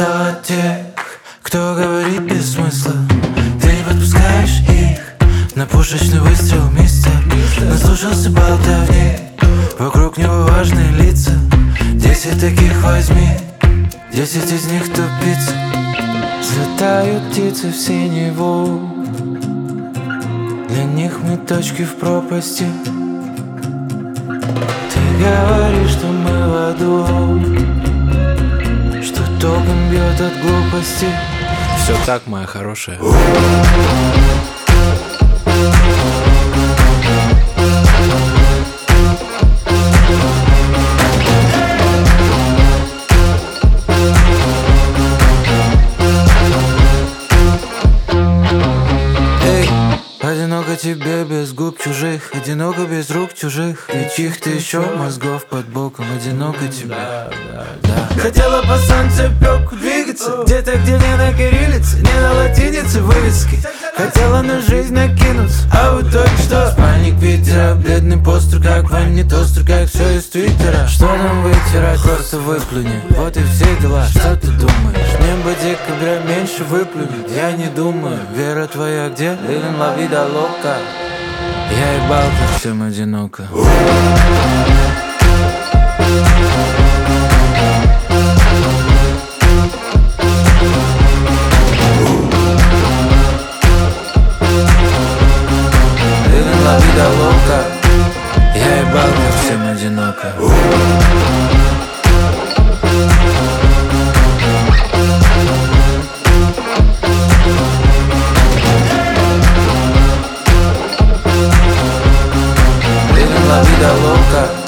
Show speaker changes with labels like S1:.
S1: устал от тех, кто говорит без смысла. Ты не подпускаешь их на пушечный выстрел, мистер. Наслушался болтовни, вокруг него важные лица. 10 таких возьми, 10 из них тупицы. Взлетают птицы в синеву, для них мы точки в пропасти. Ты говоришь, что мы в аду, что током бьет от глупости. Все так, моя хорошая. Одиноко тебе без губ чужих, одиноко без рук чужих, и чьих-то еще мозгов под боком. Одиноко тебе, да. Хотела по солнцепёку двигаться, где-то, где не на кириллице, не на латинице вывески. Хотела на жизнь накинуться, а в итоге что? Спальник Питера, бледный постер, как в ванне тостер, как все из твиттера. Что нам вытирать, просто выплюни, вот и все дела. Что ты думаешь? Небо декабря меньше выплюнет, я не думаю. Вера твоя где? Living la vida loca. Я ебал, как всем одиноко. Living la vida loca. Я ебал, как всем одиноко. La vida loca.